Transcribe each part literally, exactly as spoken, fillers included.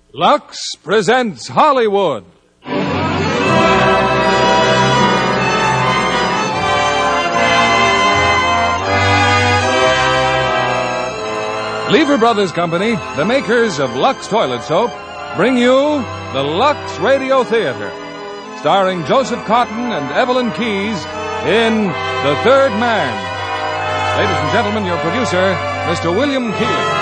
Lux presents Hollywood. Lever Brothers Company, the makers of Lux Toilet Soap, bring you the Lux Radio Theater, starring Joseph Cotton and Evelyn Keyes in The Third Man. Ladies and gentlemen, your producer, Mister William Keighley.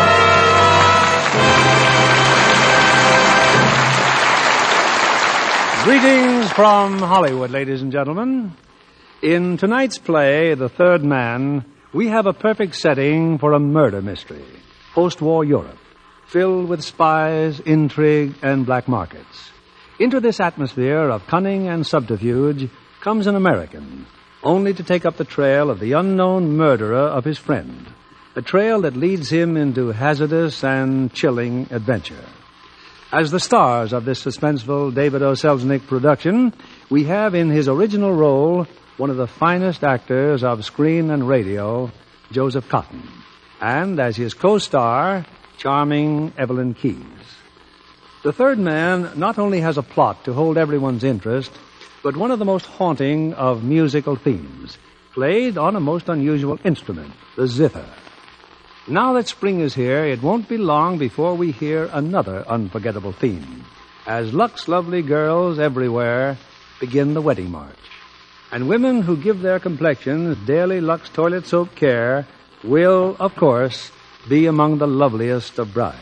Greetings from Hollywood, ladies and gentlemen. In tonight's play, The Third Man, we have a perfect setting for a murder mystery, post-war Europe, filled with spies, intrigue, and black markets. Into this atmosphere of cunning and subterfuge comes an American, only to take up the trail of the unknown murderer of his friend, a trail that leads him into hazardous and chilling adventure. As the stars of this suspenseful David O. Selznick production, we have in his original role one of the finest actors of screen and radio, Joseph Cotton, and as his co-star, charming Evelyn Keyes. The Third Man not only has a plot to hold everyone's interest, but one of the most haunting of musical themes, played on a most unusual instrument, the zither. Now that spring is here, it won't be long before we hear another unforgettable theme, as Lux lovely girls everywhere begin the wedding march. And women who give their complexions daily Lux toilet soap care will, of course, be among the loveliest of brides.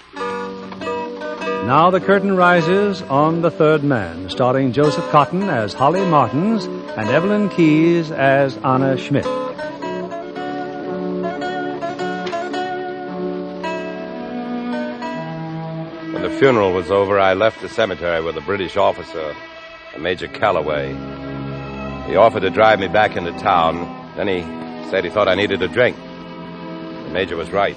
Now the curtain rises on The Third Man, starring Joseph Cotton as Holly Martins and Evelyn Keyes as Anna Schmidt. When the funeral was over, I left the cemetery with a British officer, a Major Calloway. He offered to drive me back into town. Then he said he thought I needed a drink. The Major was right.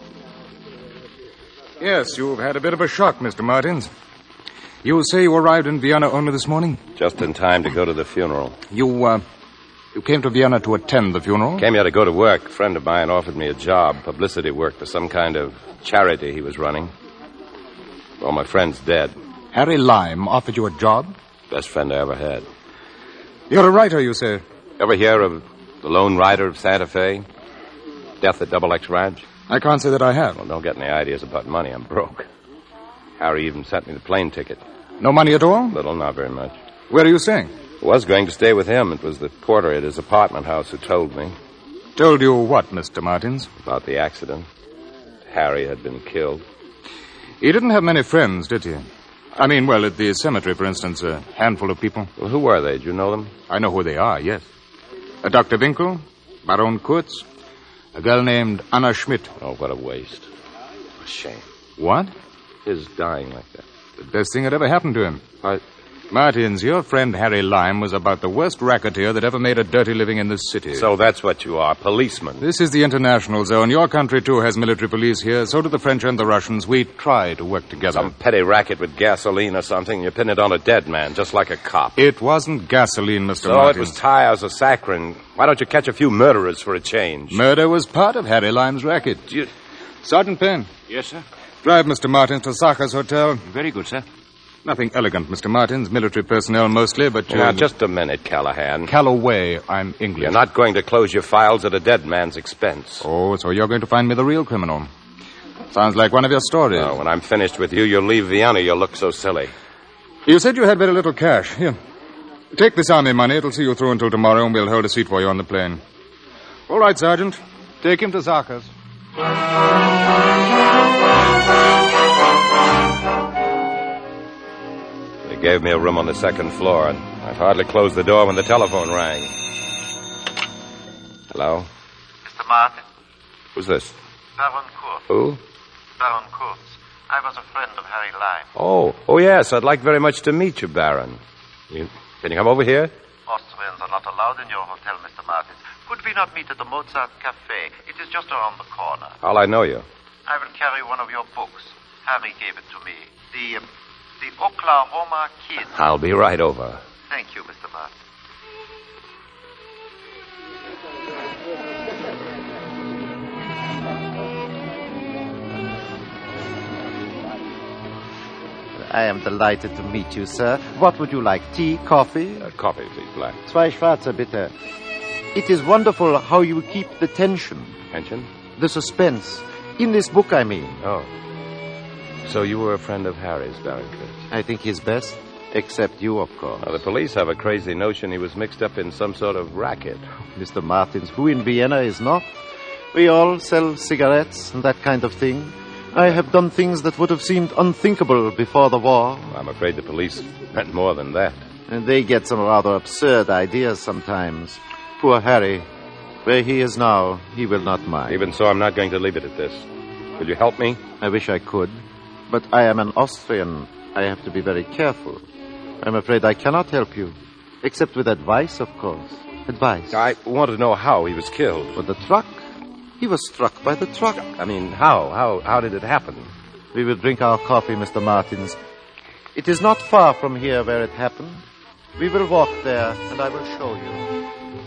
Yes, you've had a bit of a shock, Mister Martins. You say you arrived in Vienna only this morning? Just in time to go to the funeral. You, uh, you came to Vienna to attend the funeral? Came here to go to work. A friend of mine offered me a job, publicity work for some kind of charity he was running. Well, my friend's dead. Harry Lime offered you a job? Best friend I ever had. You're a writer, you say? Ever hear of The Lone Rider of Santa Fe? Death at Double X Ranch? I can't say that I have. Well, don't get any ideas about money. I'm broke. Harry even sent me the plane ticket. No money at all? Little, not very much. Where are you staying? I was going to stay with him. It was the porter at his apartment house who told me. Told you what, Mister Martins? About the accident. Harry had been killed. He didn't have many friends, did he? I mean, well, at the cemetery, for instance, a handful of people. Well, who were they? Do you know them? I know who they are, yes. Uh, Doctor Winkel, Baron Kurtz, a girl named Anna Schmidt. Oh, what a waste. A shame. What? His dying like that. The best thing that ever happened to him. I... Martins, your friend Harry Lime was about the worst racketeer that ever made a dirty living in this city. So that's what you are, policeman. This is the international zone. Your country, too, has military police here. So do the French and the Russians. We try to work together. Some petty racket with gasoline or something. You pin it on a dead man, just like a cop. It wasn't gasoline, Mister So Martins. it was tires or saccharin. Why don't you catch a few murderers for a change? Murder was part of Harry Lime's racket. You... Sergeant Penn. Yes, sir. Drive Mister Martins to Sacher's Hotel. Very good, sir. Nothing elegant, Mister Martins. Military personnel mostly, but... Now, just a minute, Callahan. Calloway, I'm English. You're not going to close your files at a dead man's expense. Oh, so you're going to find me the real criminal. Sounds like one of your stories. No, when I'm finished with you, you'll leave Vienna. You'll look so silly. You said you had very little cash. Here. Take this army money. It'll see you through until tomorrow, and we'll hold a seat for you on the plane. All right, Sergeant. Take him to Sacher's. They gave me a room on the second floor, and I'd hardly closed the door when the telephone rang. Hello? Mister Martin? Who's this? Baron Kurtz. Who? Baron Kurtz. I was a friend of Harry Lime. Oh, oh yes, I'd like very much to meet you, Baron. You, can you come over here? Austrians are not allowed in your hotel, Mister Martin. Could we not meet at the Mozart Cafe? It is just around the corner. How'll I know you? I will carry one of your books. Harry gave it to me. The, um, the Oklahoma Kid. I'll be right over. Thank you, Mister Martin. I am delighted to meet you, sir. What would you like? Tea, coffee? Uh, coffee, please, black. Zwei Schwarze, bitte. It is wonderful how you keep the tension. Tension? The suspense. In this book, I mean. Oh. So you were a friend of Harry's, Baron Kurtz? I think he's best. Except you, of course. Well, the police have a crazy notion he was mixed up in some sort of racket. Mister Martins, who in Vienna is not? We all sell cigarettes and that kind of thing. I have done things that would have seemed unthinkable before the war. I'm afraid the police meant more than that. And they get some rather absurd ideas sometimes. Poor Harry. Where he is now, he will not mind. Even so, I'm not going to leave it at this. Will you help me? I wish I could. But I am an Austrian. I have to be very careful. I'm afraid I cannot help you. Except with advice, of course. Advice. I want to know how he was killed. With the truck. He was struck by the truck. I mean, how? How how did it happen? We will drink our coffee, Mister Martins. It is not far from here where it happened. We will walk there, and I will show you.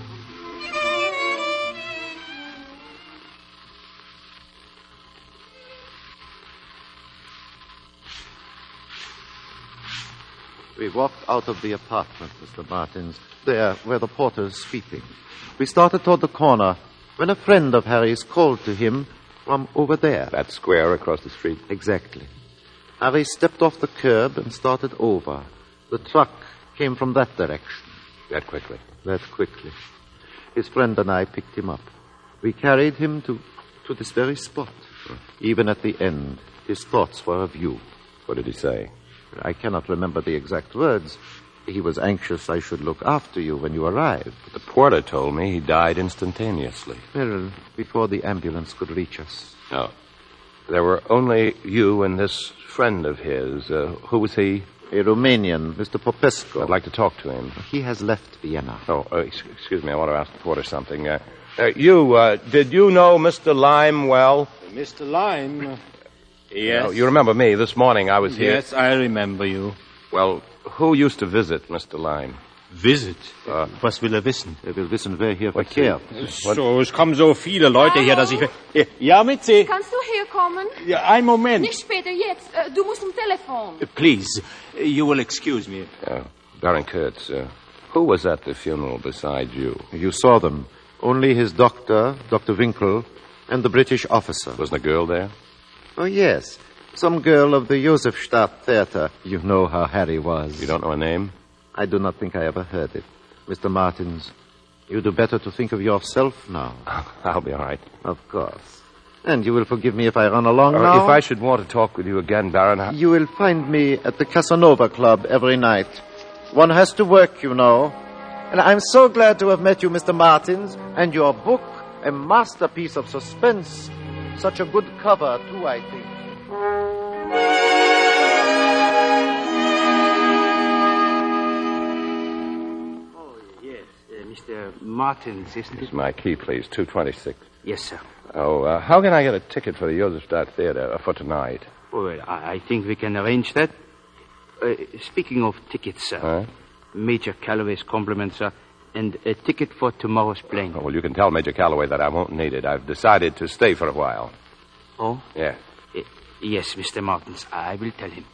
We walked out of the apartment, Mister Martins, there where the porter is sleeping. We started toward the corner when a friend of Harry's called to him from over there. That square across the street? Exactly. Harry stepped off the curb and started over. The truck came from that direction. That quickly? That quickly. His friend and I picked him up. We carried him to, to this very spot. Even at the end, his thoughts were of you. What did he say? I cannot remember the exact words. He was anxious I should look after you when you arrived. But the porter told me he died instantaneously. Well, before the ambulance could reach us. No. There were only you and this friend of his. Uh, who was he? A Romanian, Mister Popescu. I'd like to talk to him. He has left Vienna. Oh, uh, excuse me. I want to ask the porter something. Uh, uh, you, uh, did you know Mister Lime well? Mister Lime? Yes. No, you remember me. This morning I was here. Yes, I remember you. Well, who used to visit Mister Lime? Visit? Uh, Was will er wissen? Er will wissen, wer hier verkehrt. So, es kommen so viele Leute hier, dass ich... Ja, Mitzi? Kannst du herkommen? Ja, einen Moment. Nicht später, jetzt. Äh, Du musst am Telefon. Please, you will excuse me. Uh, Baron Kurtz, uh, who was at the funeral beside you? You saw them. Only his doctor, Doctor Winkle, and the British officer. Wasn't a girl there? Oh, yes. Some girl of the Josefstadt Theater. You know how Harry was. You don't know her name? I do not think I ever heard it. Mister Martins, you do better to think of yourself now. I'll be all right. Of course. And you will forgive me if I run along Uh, now? if I should want to talk with you again, Baron... I... You will find me at the Casanova Club every night. One has to work, you know. And I'm so glad to have met you, Mister Martins, and your book, a masterpiece of suspense. Such a good cover, too, I think. Oh, yes. Uh, Mister Martins, isn't it? It's my key, please. two twenty-six. Yes, sir. Oh, uh, how can I get a ticket for the Josefstadt Theater uh, for tonight? Well, I, I think we can arrange that. Uh, speaking of tickets, sir. Huh? Major Calloway's compliments, sir. And a ticket for tomorrow's plane. Oh, well, you can tell Major Calloway that I won't need it. I've decided to stay for a while. Oh? Yeah. Uh, yes, Mister Martins. I will tell him.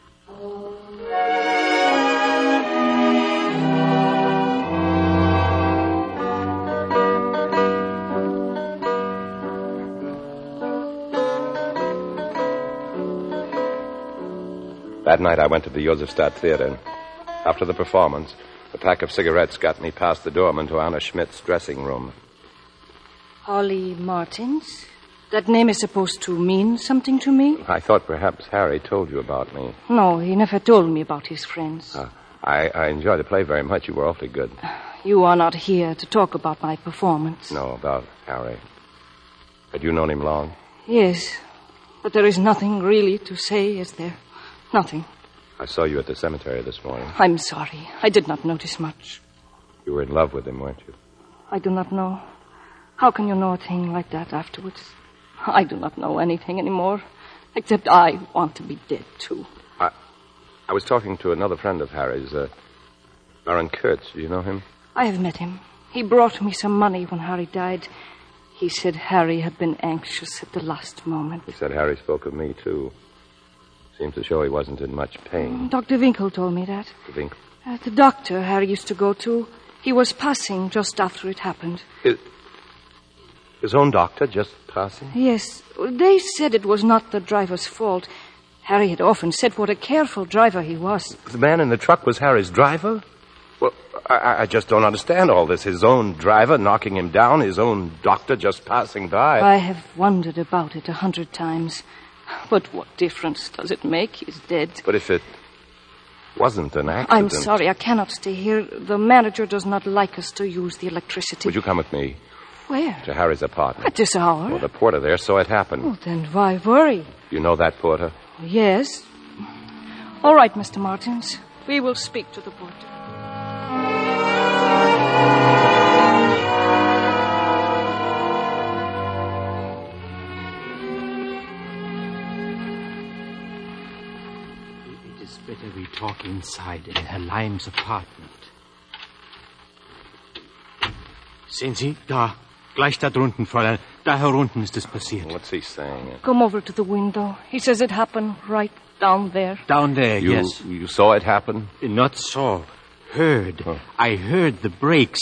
That night I went to the Josefstadt Theater. After the performance, a pack of cigarettes got me past the doorman to Anna Schmidt's dressing room. Holly Martins? That name is supposed to mean something to me? I thought perhaps Harry told you about me. No, he never told me about his friends. Uh, I, I enjoyed the play very much. You were awfully good. You are not here to talk about my performance. No, about Harry. Had you known him long? Yes, but there is nothing really to say, is there? Nothing. I saw you at the cemetery this morning. I'm sorry. I did not notice much. You were in love with him, weren't you? I do not know. How can you know a thing like that afterwards? I do not know anything anymore, except I want to be dead, too. I I was talking to another friend of Harry's, uh, Baron Kurtz. Do you know him? I have met him. He brought me some money when Harry died. He said Harry had been anxious at the last moment. He said Harry spoke of me, too. Seems to show he wasn't in much pain. Doctor Winkle told me that. Doctor Winkle? Uh, the doctor Harry used to go to, he was passing just after it happened. His, his own doctor just passing? Yes. They said it was not the driver's fault. Harry had often said what a careful driver he was. The man in the truck was Harry's driver? Well, I, I just don't understand all this. His own driver knocking him down, his own doctor just passing by. I have wondered about it a hundred times. But what difference does it make? He's dead. But if it wasn't an accident... I'm sorry, I cannot stay here. The manager does not like us to use the electricity. Would you come with me? Where? To Harry's apartment. At this hour? Well, the porter there saw it happen. Oh, then why worry? You know that porter? Yes. All right, Mister Martins. We will speak to the porter. It is better we talk inside in Herr Lime's apartment. Sehen Sie, da, gleich da drunten, Fräulein. Da herunten ist es passiert. What's he saying? Come over to the window. He says it happened right down there. Down there, you, yes. You saw it happen? Not saw. Heard. Oh. I heard the brakes.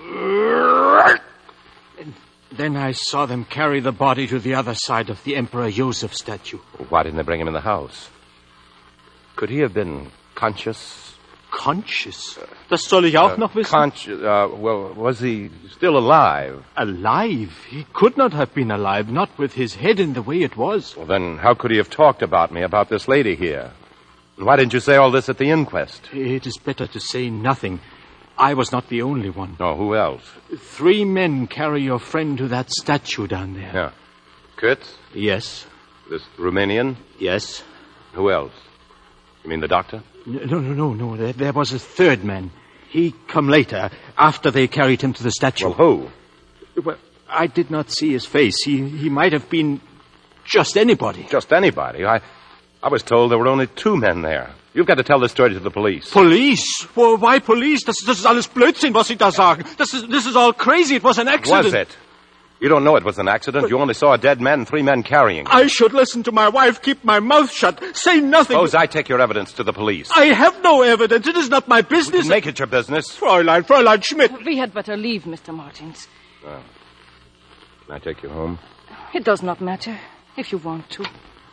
And then I saw them carry the body to the other side of the Emperor Joseph statue. Why didn't they bring him in the house? Could he have been conscious? Conscious? Das soll ich auch uh, noch wissen? Conscious, uh, well, was he still alive? Alive? He could not have been alive, not with his head in the way it was. Well, then how could he have talked about me, about this lady here? And why didn't you say all this at the inquest? It is better to say nothing. I was not the only one. No, who else? Three men carry your friend to that statue down there. Yeah. Kurtz? Yes. This Romanian? Yes. Who else? You mean the doctor? No, no, no, no. There, there was a third man. He come later, after they carried him to the statue. Well, who? Well, I did not see his face. He he might have been just anybody. Just anybody? I I was told there were only two men there. You've got to tell this story to the police. Police? Well, why police? Das, das ist alles Blödsinn, was Sie da sagen. This is, this is all crazy. It was an accident. Was it? You don't know it was an accident. But you only saw a dead man and three men carrying him. I should listen to my wife, keep my mouth shut, say nothing. Suppose I take your evidence to the police. I have no evidence. It is not my business. Make it your business. Fräulein, Fräulein Schmidt. We had better leave, Mister Martins. Oh. Can I take you home? It does not matter, if you want to.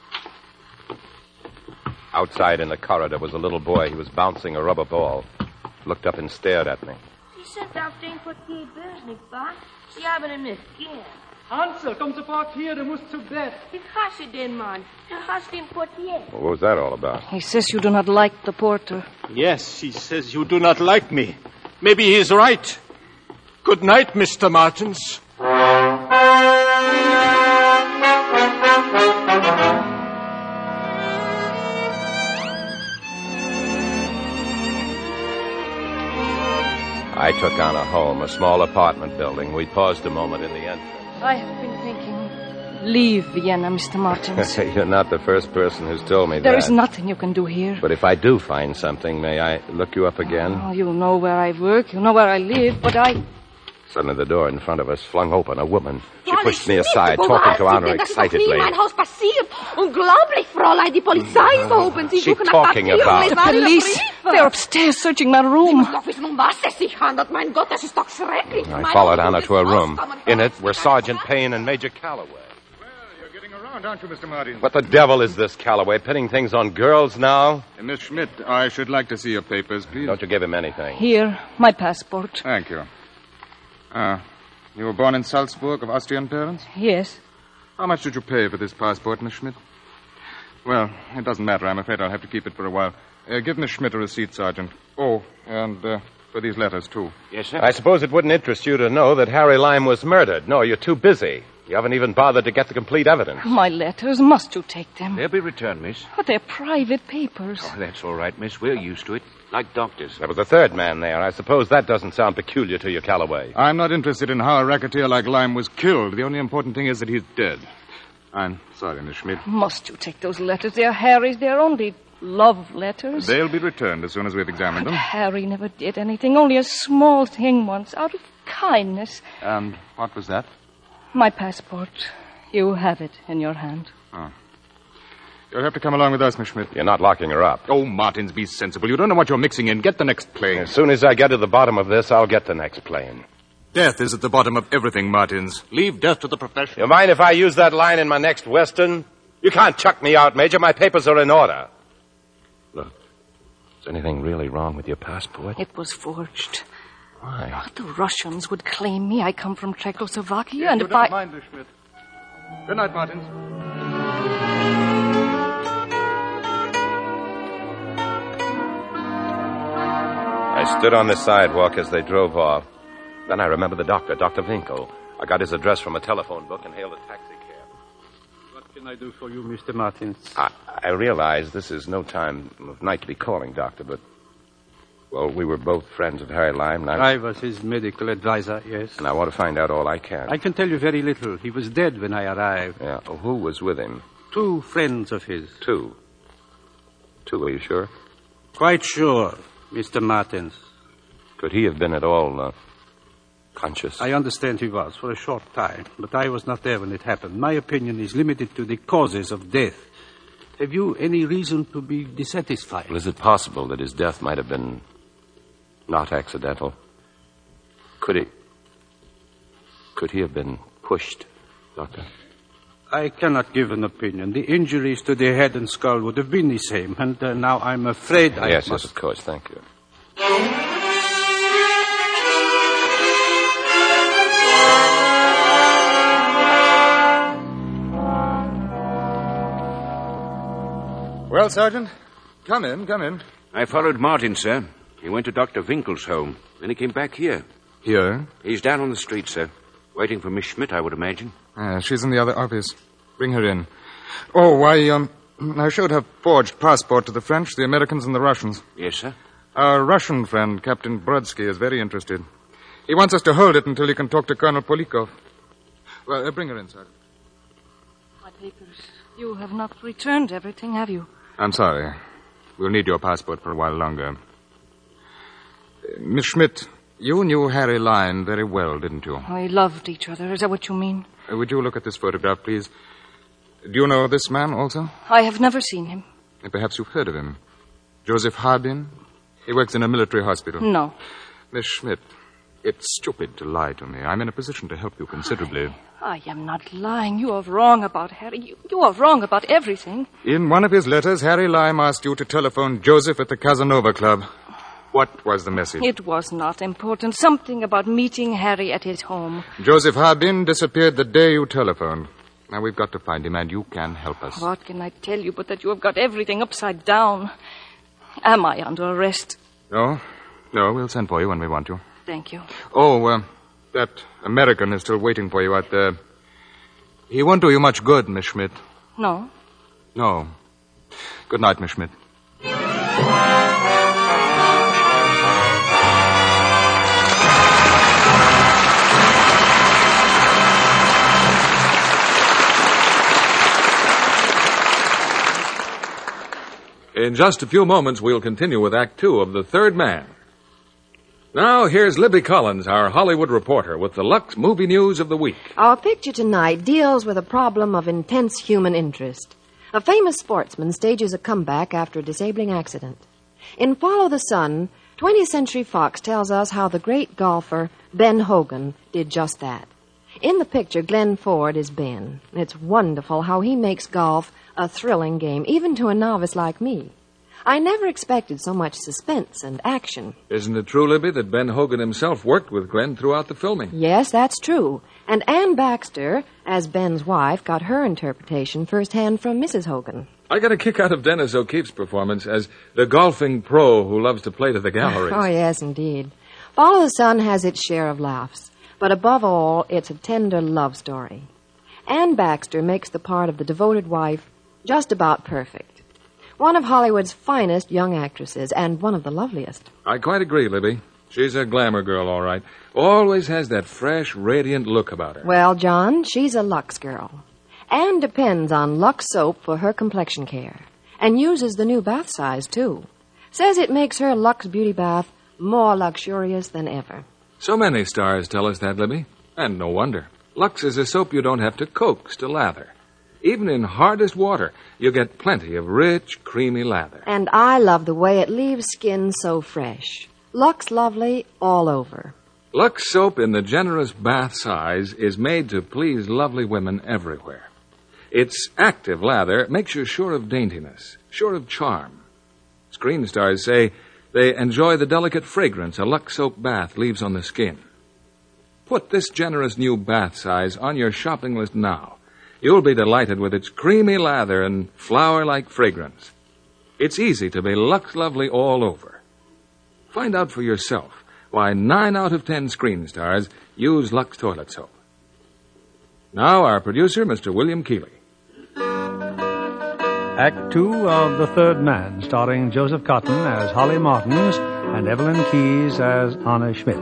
Outside in the corridor was a little boy. He was bouncing a rubber ball. Looked up and stared at me. Sie sind auf den Portier böse, nicht wahr? Sie haben ihn nicht gern. Hansel, komm sofort hier, du musst zu Bett. Ich hasse den Mann. Du hasst den Portier. Well, what was that all about? He says you do not like the porter. Yes, he says you do not like me. Maybe he's right. Good night, Mister Martins. I took on a home, a small apartment building. We paused a moment in the entrance. I have been thinking, leave Vienna, Mister Martins. You're not the first person who's told me there that. There is nothing you can do here. But if I do find something, may I look you up again? Oh, you know where I work, you know where I live, but I... Suddenly the door in front of us flung open. A woman. She pushed me aside, talking to Anna excitedly. Das ist in mein Haus passiert. Unglaublich, Fräulein. Die Polizei ist oben. Sie suchen nach Papieren. The police. They're upstairs searching my room. Sie doch wissen, um was es sich handelt. Mein Gott, das ist doch schrecklich. I followed Anna to a room. In it were Sergeant Payne and Major Calloway. Well, you're getting around, aren't you, Mister Martin? What the devil is this, Calloway? Pinning things on girls now? Uh, Miss Schmidt, I should like to see your papers, please. Don't you give him anything. Here, my passport. Thank you. Ah... Uh, You were born in Salzburg of Austrian parents? Yes. How much did you pay for this passport, Miss Schmidt? Well, it doesn't matter. I'm afraid I'll have to keep it for a while. Uh, give Miss Schmidt a receipt, Sergeant. Oh, and uh, for these letters, too. Yes, sir. I suppose it wouldn't interest you to know that Harry Lime was murdered. No, you're too busy. You haven't even bothered to get the complete evidence. My letters, must you take them? They'll be returned, miss. But they're private papers. Oh, that's all right, miss. We're used to it. Like doctors. There was a third man there. I suppose that doesn't sound peculiar to you, Calloway. I'm not interested in how a racketeer like Lime was killed. The only important thing is that he's dead. I'm sorry, Miss Schmidt. Must you take those letters? They're Harry's. They're only love letters. They'll be returned as soon as we've examined but them. Harry never did anything. Only a small thing once, out of kindness. And what was that? My passport. You have it in your hand. Oh. You'll have to come along with us, Miss Schmidt. You're not locking her up. Oh, Martins, be sensible. You don't know what you're mixing in. Get the next plane. As soon as I get to the bottom of this, I'll get the next plane. Death is at the bottom of everything, Martins. Leave death to the professionals. You mind if I use that line in my next Western? You can't chuck me out, Major. My papers are in order. Look, is anything really wrong with your passport? It was forged. Why? The Russians would claim me. I come from Czechoslovakia, Yeah, and you if don't I... mind, Miss Schmidt. Good night, Martins. I stood on the sidewalk as they drove off. Then I remembered the doctor, Doctor Winkle. I got his address from a telephone book and hailed a taxi cab. What can I do for you, Mister Martins? I, I realize this is no time of night to be calling, Doctor, but... Well, we were both friends of Harry Lime, and I... I was his medical advisor, yes. And I want to find out all I can. I can tell you very little. He was dead when I arrived. Yeah, well, who was with him? Two friends of his. Two? Two, are you sure? Quite sure, Mister Martins. Could he have been at all uh, conscious? I understand he was for a short time, but I was not there when it happened. My opinion is limited to the causes of death. Have you any reason to be dissatisfied? Well, is it possible that his death might have been not accidental? Could he... Could he have been pushed, Doctor? I cannot give an opinion. The injuries to the head and skull would have been the same, and uh, now I'm afraid I Yes, must... yes, of course. Thank you. Well, Sergeant, come in, come in. I followed Martin, sir. He went to Doctor Winkle's home. Then he came back here. Here? He's down on the street, sir. Waiting for Miss Schmidt, I would imagine. Ah, she's in the other office. Bring her in. Oh, I, um, I showed her forged passport to the French, the Americans, and the Russians. Yes, sir. Our Russian friend, Captain Brodsky, is very interested. He wants us to hold it until he can talk to Colonel Polikov. Well, uh, bring her in, Sergeant. My papers. You have not returned everything, have you? I'm sorry. We'll need your passport for a while longer. Uh, Miss Schmidt, you knew Harry Lime very well, didn't you? We loved each other. Is that what you mean? Uh, would you look at this photograph, please? Do you know this man also? I have never seen him. Uh, perhaps you've heard of him. Joseph Harbin? He works in a military hospital. No. Miss Schmidt, it's stupid to lie to me. I'm in a position to help you considerably. I am not lying. You are wrong about Harry. You, you are wrong about everything. In one of his letters, Harry Lime asked you to telephone Joseph at the Casanova Club. What was the message? It was not important. Something about meeting Harry at his home. Joseph Harbin disappeared the day you telephoned. Now, we've got to find him, and you can help us. What can I tell you but that you have got everything upside down? Am I under arrest? No. No, we'll send for you when we want you. Thank you. Oh, uh, that American is still waiting for you out there. He won't do you much good, Miss Schmidt. No? No. Good night, Miss Schmidt. In just a few moments, we'll continue with Act Two of The Third Man. Now, here's Libby Collins, our Hollywood reporter, with the Lux Movie News of the Week. Our picture tonight deals with a problem of intense human interest. A famous sportsman stages a comeback after a disabling accident. In Follow the Sun, twentieth Century Fox tells us how the great golfer Ben Hogan did just that. In the picture, Glenn Ford is Ben. It's wonderful how he makes golf a thrilling game, even to a novice like me. I never expected so much suspense and action. Isn't it true, Libby, that Ben Hogan himself worked with Glenn throughout the filming? Yes, that's true. And Ann Baxter, as Ben's wife, got her interpretation firsthand from Missus Hogan. I got a kick out of Dennis O'Keefe's performance as the golfing pro who loves to play to the galleries. Oh, yes, indeed. Follow the Sun has its share of laughs, but above all, it's a tender love story. Ann Baxter makes the part of the devoted wife just about perfect. One of Hollywood's finest young actresses, and one of the loveliest. I quite agree, Libby. She's a glamour girl, all right. Always has that fresh, radiant look about her. Well, John, she's a Lux girl. Anne depends on Lux soap for her complexion care. And uses the new bath size, too. Says it makes her Lux beauty bath more luxurious than ever. So many stars tell us that, Libby. And no wonder. Lux is a soap you don't have to coax to lather. Even in hardest water, you get plenty of rich, creamy lather. And I love the way it leaves skin so fresh. Lux Lovely all over. Lux soap in the generous bath size is made to please lovely women everywhere. Its active lather makes you sure of daintiness, sure of charm. Screen stars say they enjoy the delicate fragrance a Lux soap bath leaves on the skin. Put this generous new bath size on your shopping list now. You'll be delighted with its creamy lather and flower-like fragrance. It's easy to be Lux Lovely all over. Find out for yourself why nine out of ten screen stars use Lux toilet soap. Now, our producer, Mister William Keeley. Act two of The Third Man, starring Joseph Cotton as Holly Martins and Evelyn Keyes as Anna Schmidt.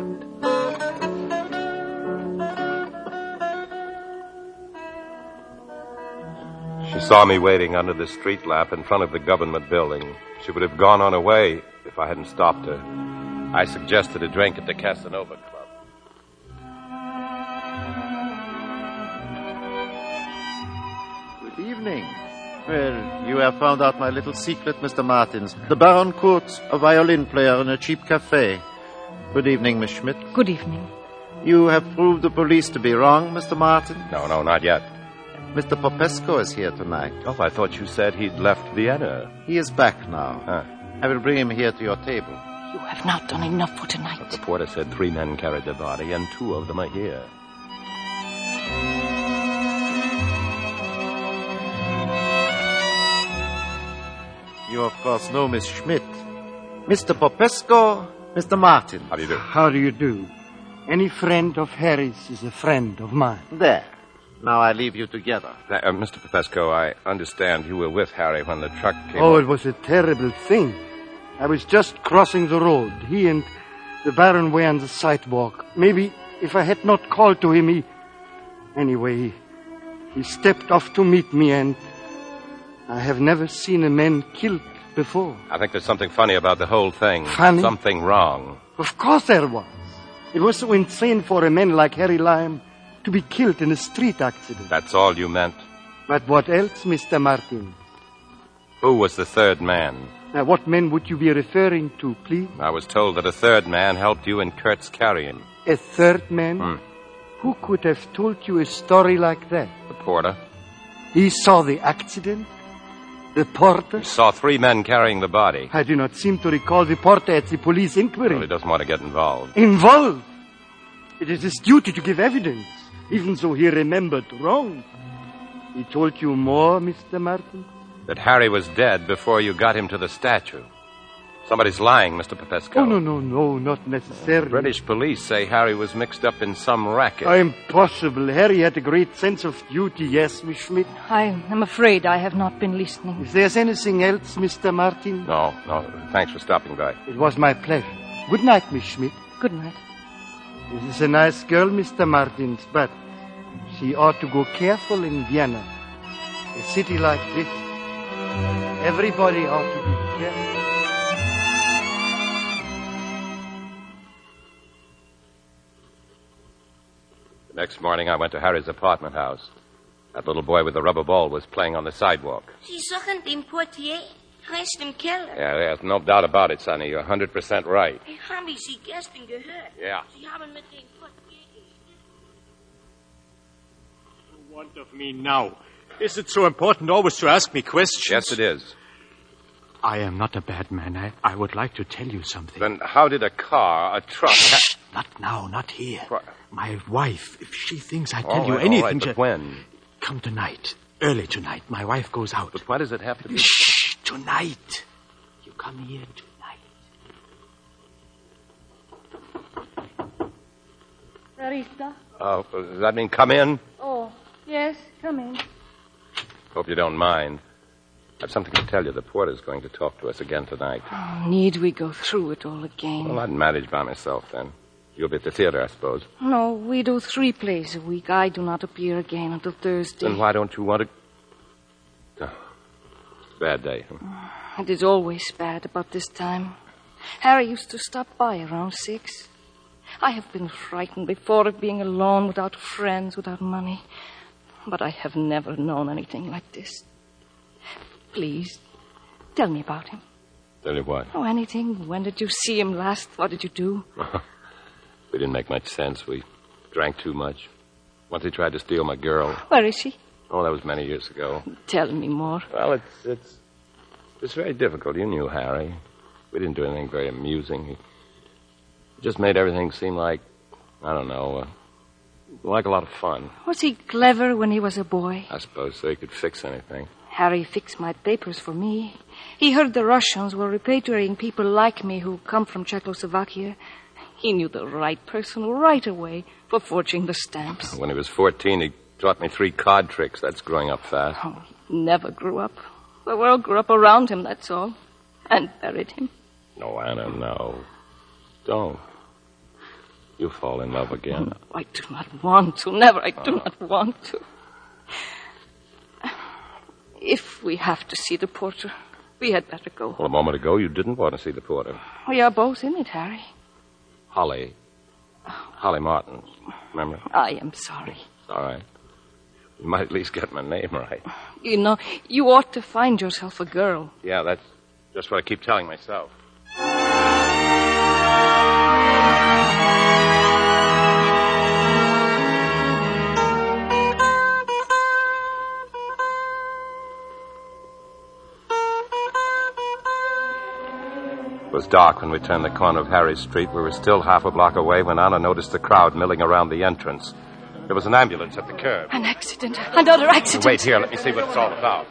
She saw me waiting under the street lamp in front of the government building. She would have gone on her way if I hadn't stopped her. I suggested a drink at the Casanova Club. Good evening. Well, you have found out my little secret, Mister Martins. The Baron Kurtz, a violin player in a cheap cafe. Good evening, Miss Schmidt. Good evening. You have proved the police to be wrong, Mister Martin? No, no, not yet. Mister Popesco is here tonight. Oh, I thought you said he'd left Vienna. He is back now. Huh. I will bring him here to your table. You have not done enough for tonight. But the porter said three men carried the body, and two of them are here. You, of course, know Miss Schmidt. Mister Popesco, Mister Martin. How do you do? How do you do? Any friend of Harry's is a friend of mine. There. Now I leave you together. Uh, Mister Popesco, I understand you were with Harry when the truck came Oh, up. it was a terrible thing. I was just crossing the road. He and the Baron were on the sidewalk. Maybe if I had not called to him, he... Anyway, he, he stepped off to meet me, and I have never seen a man killed before. I think there's something funny about the whole thing. Funny? Something wrong. Of course there was. It was so insane for a man like Harry Lime to be killed in a street accident. That's all you meant? But what else, Mister Martin? Who was the third man? Now, what men would you be referring to, please? I was told that a third man helped you in Kurt's carrying. A third man? Hmm. Who could have told you a story like that? The porter. He saw the accident? The porter? He saw three men carrying the body. I do not seem to recall the porter at the police inquiry. Well, he doesn't want to get involved. Involved? It is his duty to give evidence, even though he remembered wrong. He told you more, Mister Martin? That Harry was dead before you got him to the statue. Somebody's lying, Mister Popesco. Oh, no, no, no, not necessarily. British police say Harry was mixed up in some racket. Oh, impossible. Harry had a great sense of duty, yes, Miss Schmidt? I am afraid I have not been listening. If there's anything else, Mister Martin? No, no, thanks for stopping by. It was my pleasure. Good night, Miss Schmidt. Good night. This is a nice girl, Mister Martins, but she ought to go careful in Vienna. A city like this, everybody ought to be careful. The next morning, I went to Harry's apartment house. That little boy with the rubber ball was playing on the sidewalk. Sie suchen den Portier. Heißt im Keller. Yeah, there's no doubt about it, Sonny. You're one hundred percent right. Ich habe Sie gestern gehört. Yeah. Sie haben mit dem Portier... You want of me now? Is it so important always to ask me questions? Yes, it is. I am not a bad man. I, I would like to tell you something. Then how did a car, a truck... Shh! Not now, not here. What? My wife, if she thinks I tell All you right, anything... all right, but just... when? Come tonight. Early tonight. My wife goes out. But why does it have to be... Shh! Tonight. You come here tonight. Larissa? Oh, does that mean come in? Oh, yes, come in. Hope you don't mind. I've something to tell you. The porter's going to talk to us again tonight. Oh, need we go through it all again? Well, I'd manage by myself then. You'll be at the theater, I suppose. No, we do three plays a week. I do not appear again until Thursday. Then why don't you want to... Oh, bad day. Huh? It is always bad about this time. Harry used to stop by around six. I have been frightened before of being alone without friends, without money. But I have never known anything like this. Please, tell me about him. Tell you what? Oh, anything. When did you see him last? What did you do? We didn't make much sense. We drank too much. Once he tried to steal my girl. Where is she? Oh, that was many years ago. Tell me more. Well, it's it's it's very difficult. You knew Harry. We didn't do anything very amusing. He just made everything seem like, I don't know, uh, like a lot of fun. Was he clever when he was a boy? I suppose so. He could fix anything. Harry fixed my papers for me. He heard the Russians were repatriating people like me who come from Czechoslovakia. He knew the right person right away for forging the stamps. When he was fourteen, he taught me three card tricks. That's growing up fast. Oh, he never grew up. The world grew up around him, that's all. And buried him. No, Anna, no. Don't. You'll fall in love again. No, I do not want to. Never. I do not want to. If we have to see the porter, we had better go. Well, a moment ago, you didn't want to see the porter. We are both in it, Harry. Holly. Holly Martin. Remember? I am sorry. It's all right. You might at least get my name right. You know, you ought to find yourself a girl. Yeah, that's just what I keep telling myself. It was dark when we turned the corner of Harry Street. We were still half a block away when Anna noticed the crowd milling around the entrance. There was an ambulance at the curb. An accident. Another accident. Wait here. Let me see what it's all about.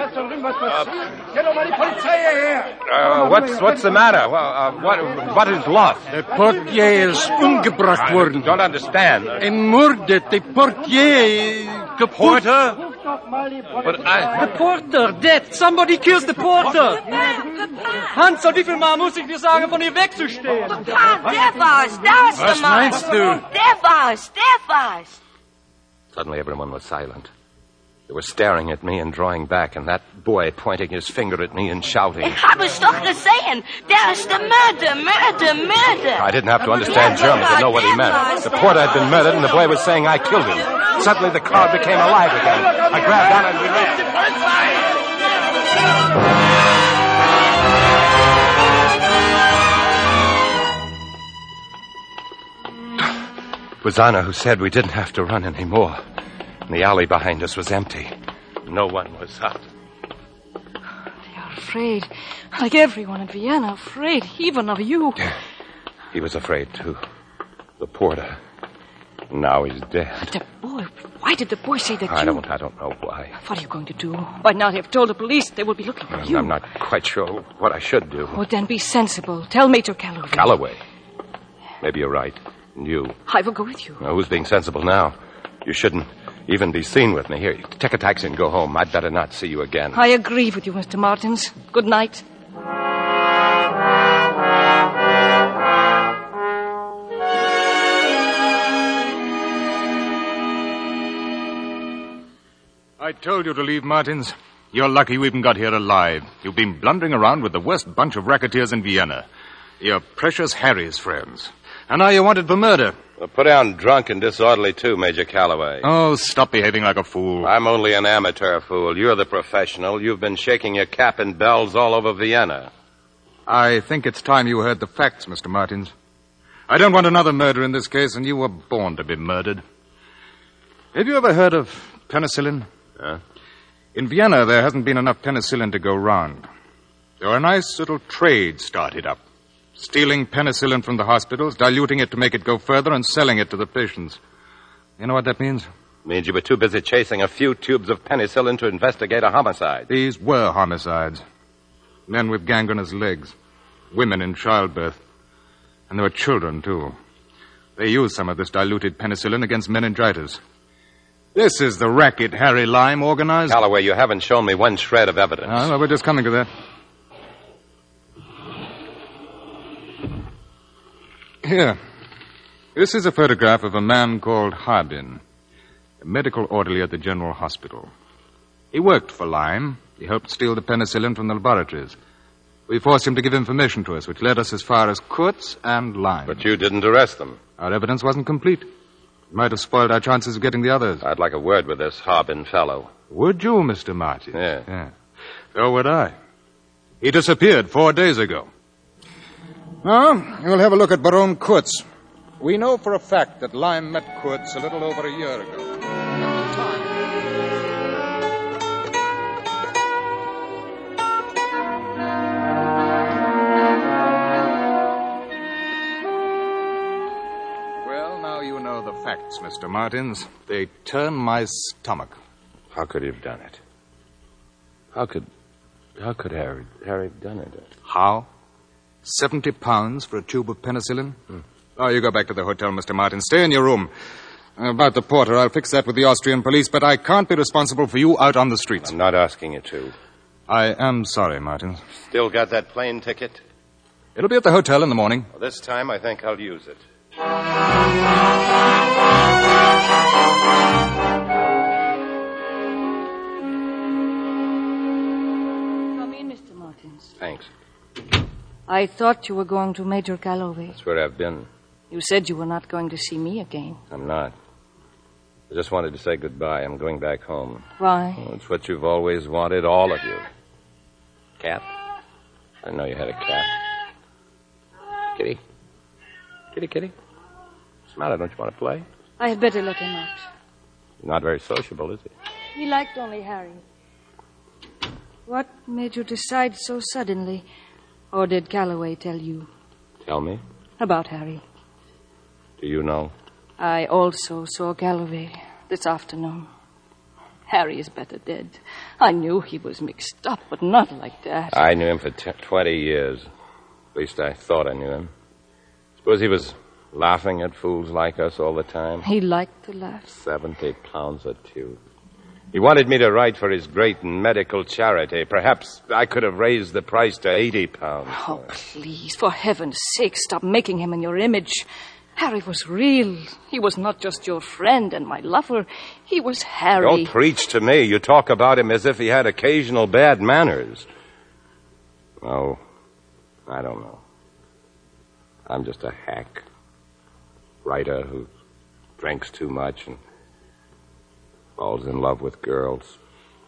Uh, what's what's the matter? Well, uh, what what is lost? The portier is umgebracht worden. I don't understand. Ermordet. The portier. The porter. But I... The porter, dead. Somebody kills the porter. Hansel, wie viel Mal muss ich dir sagen, von hier wegzustehen? Papa, der war's. Da ist Was der Mann. meinst du? Der war's. Der war's. Suddenly everyone was silent. They were staring at me and drawing back, and that boy pointing his finger at me and shouting. Ich habe es doch gesehen. Der ist der Mörder, Mörder, Mörder. I didn't have to understand German to know what he meant. The porter had been murdered, and the boy was saying I killed him. Suddenly the crowd became alive again. I grabbed Anna and we ran. It was Anna who said we didn't have to run anymore. And the alley behind us was empty. No one was up. They are afraid. Like everyone in Vienna, afraid, even of you. He was afraid, too. The porter. Now he's dead. But the boy, why did the boy say that I you... don't, I don't know why. What are you going to do? By now they've told the police they will be looking for you. I'm not quite sure what I should do. Oh, then be sensible. Tell Major Calloway. Calloway? Maybe you're right. And you. I will go with you. Now, who's being sensible now? You shouldn't even be seen with me. Here, take a taxi and go home. I'd better not see you again. I agree with you, Mister Martins. Good night. I told you to leave, Martins. You're lucky we even got here alive. You've been blundering around with the worst bunch of racketeers in Vienna. You're precious Harry's friends. And now you're wanted for murder. Well, put down drunk and disorderly, too, Major Calloway. Oh, stop behaving like a fool. I'm only an amateur fool. You're the professional. You've been shaking your cap and bells all over Vienna. I think it's time you heard the facts, Mister Martins. I don't want another murder in this case, and you were born to be murdered. Have you ever heard of penicillin? Huh? In Vienna, there hasn't been enough penicillin to go round. So a nice little trade started up. Stealing penicillin from the hospitals, diluting it to make it go further, and selling it to the patients. You know what that means? Means you were too busy chasing a few tubes of penicillin to investigate a homicide. These were homicides. Men with gangrenous legs. Women in childbirth. And there were children, too. They used some of this diluted penicillin against meningitis. This is the racket Harry Lime organized. Calloway, you haven't shown me one shred of evidence. Ah, well, we're just coming to that. Here. This is a photograph of a man called Hardin, a medical orderly at the General Hospital. He worked for Lime. He helped steal the penicillin from the laboratories. We forced him to give information to us, which led us as far as Kurtz and Lime. But you didn't arrest them. Our evidence wasn't complete. Might have spoiled our chances of getting the others. I'd like a word with this Harbin fellow. Would you, Mister Martin? Yeah. yeah. So would I. He disappeared four days ago. Now, you'll have a look at Baron Kurtz. We know for a fact that Lime met Kurtz a little over a year ago. Well, now you know the facts, Mister Martins. They turn my stomach. How could he have done it? How could... How could Harry... Harry have done it? How? Seventy pounds for a tube of penicillin? Hmm. Oh, you go back to the hotel, Mister Martin. Stay in your room. About the porter, I'll fix that with the Austrian police, but I can't be responsible for you out on the streets. I'm not asking you to. I am sorry, Martin. Still got that plane ticket? It'll be at the hotel in the morning. Well, this time I think I'll use it. Come in, Mister Martins. Thanks. I thought you were going to Major Galloway. That's where I've been. You said you were not going to see me again. I'm not. I just wanted to say goodbye. I'm going back home. Why? Well, it's what you've always wanted, all of you. Cat? I didn't know you had a cat. Kitty? Kitty, kitty? What's the matter? Don't you want to play? I had better let him out. He's not very sociable, is he? He liked only Harry. What made you decide so suddenly? Or did Galloway tell you? Tell me? About Harry. Do you know? I also saw Galloway this afternoon. Harry is better dead. I knew he was mixed up, but not like that. I knew him for t- twenty years. At least I thought I knew him. Suppose he was laughing at fools like us all the time? He liked to laugh. Seventy pounds a tube. He wanted me to write for his great medical charity. Perhaps I could have raised the price to eighty pounds. Oh, please, for heaven's sake, stop making him in your image. Harry was real. He was not just your friend and my lover. He was Harry. Don't preach to me. You talk about him as if he had occasional bad manners. Oh, I don't know. I'm just a hack. Writer who drinks too much and falls in love with girls.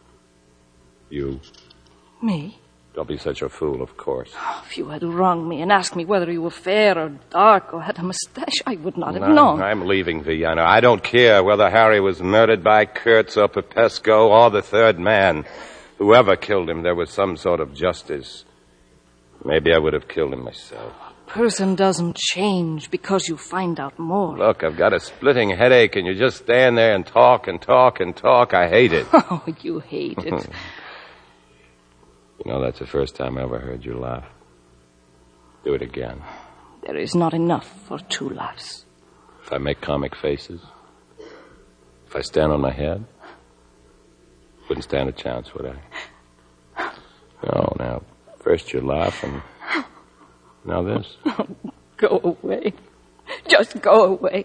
You? Me? Don't be such a fool, of course. Oh, if you had wronged me and asked me whether you were fair or dark or had a mustache, I would not have no, known. I'm leaving Vienna. I don't care whether Harry was murdered by Kurtz or Popesco or the third man. Whoever killed him, there was some sort of justice. Maybe I would have killed him myself. A person doesn't change because you find out more. Look, I've got a splitting headache, and you just stand there and talk and talk and talk. I hate it. Oh, you hate it. You know, that's the first time I ever heard you laugh. Do it again. There is not enough for two laughs. If I make comic faces? If I stand on my head? Wouldn't stand a chance, would I? No, now, first you laugh, and now this. Oh, go away. Just go away.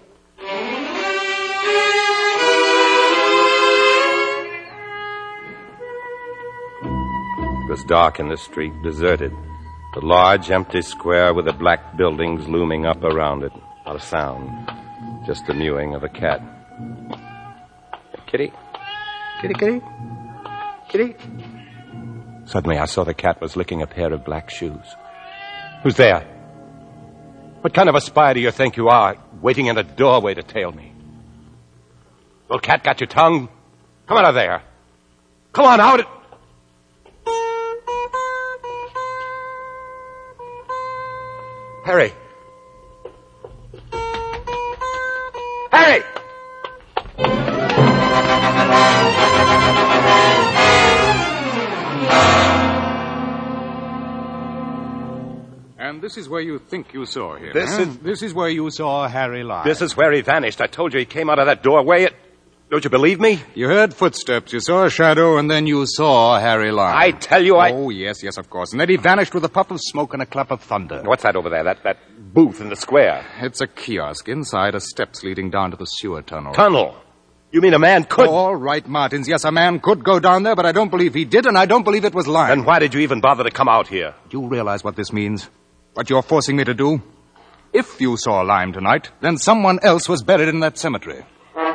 It was dark in the street, deserted. A large, empty square with the black buildings looming up around it. Not a sound. Just the mewing of a cat. Hey, kitty? Kitty, kitty? Kitty? Suddenly I saw the cat was licking a pair of black shoes. Who's there? What kind of a spy do you think you are, waiting in a doorway to tail me? Well, cat, got your tongue? Come out of there. Come on out. Harry. Harry! And this is where you think you saw him. This eh? is... This is where you saw Harry lie. This is where he vanished. I told you he came out of that doorway. It... Don't you believe me? You heard footsteps, you saw a shadow, and then you saw Harry lie. I tell you, I... Oh, yes, yes, of course. And then he vanished with a puff of smoke and a clap of thunder. What's that over there? That that booth in the square? It's a kiosk. Inside are steps leading down to the sewer tunnel. Tunnel? You mean a man could... Oh, all right, Martins. Yes, a man could go down there, but I don't believe he did, and I don't believe it was Lime. Then why did you even bother to come out here? You realize what this means? What you're forcing me to do? If you saw Lime tonight, then someone else was buried in that cemetery.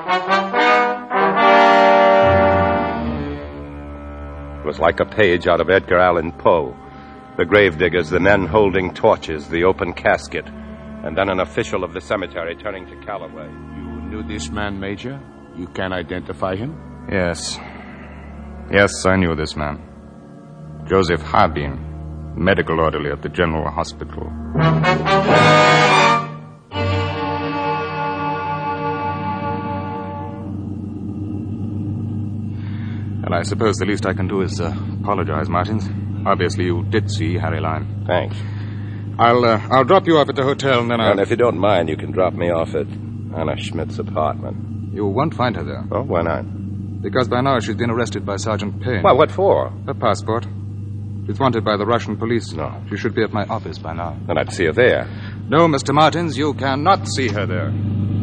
It was like a page out of Edgar Allan Poe. The gravediggers, the men holding torches, the open casket, and then an official of the cemetery turning to Calloway. You knew this man, Major? You can identify him? Yes. Yes, I knew this man. Joseph Harbin, medical orderly at the General Hospital. And I suppose the least I can do is uh, apologize, Martins. Obviously, you did see Harry Lyme. Thanks. I'll uh, I'll drop you off at the hotel, and then I'll... And if you don't mind, you can drop me off at Anna Schmidt's apartment. You won't find her there. Oh, why not? Because by now she's been arrested by Sergeant Payne. Well, what for? Her passport. She's wanted by the Russian police. No. She should be at my office by now. Then I'd see her there. No, Mister Martins, you cannot see her there.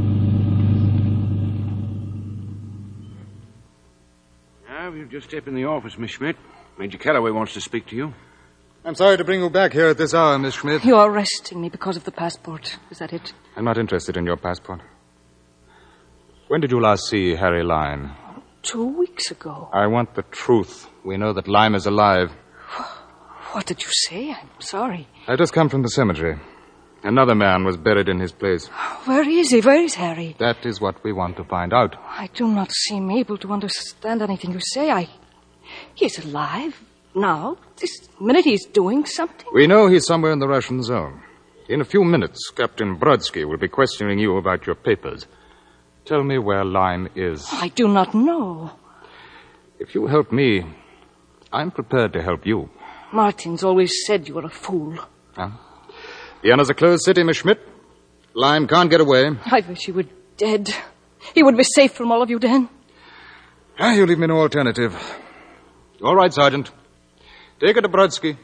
Now, we'll just step in the office, Miss Schmidt. Major Calloway wants to speak to you. I'm sorry to bring you back here at this hour, Miss Schmidt. You're arresting me because of the passport. Is that it? I'm not interested in your passport. When did you last see Harry Lyme? Two weeks ago. I want the truth. We know that Lyme is alive. What did you say? I'm sorry. I just come from the cemetery. Another man was buried in his place. Where is he? Where is Harry? That is what we want to find out. I do not seem able to understand anything you say. I... He's alive. Now. This minute he's doing something. We know he's somewhere in the Russian zone. In a few minutes, Captain Brodsky will be questioning you about your papers. Tell me where Lyme is. I do not know. If you help me, I'm prepared to help you. Martins always said you were a fool. Huh? Vienna's a closed city, Miss Schmidt. Lyme can't get away. I wish he were dead. He would be safe from all of you then. Ah, you leave me no alternative. All right, Sergeant. Take it to Brodsky.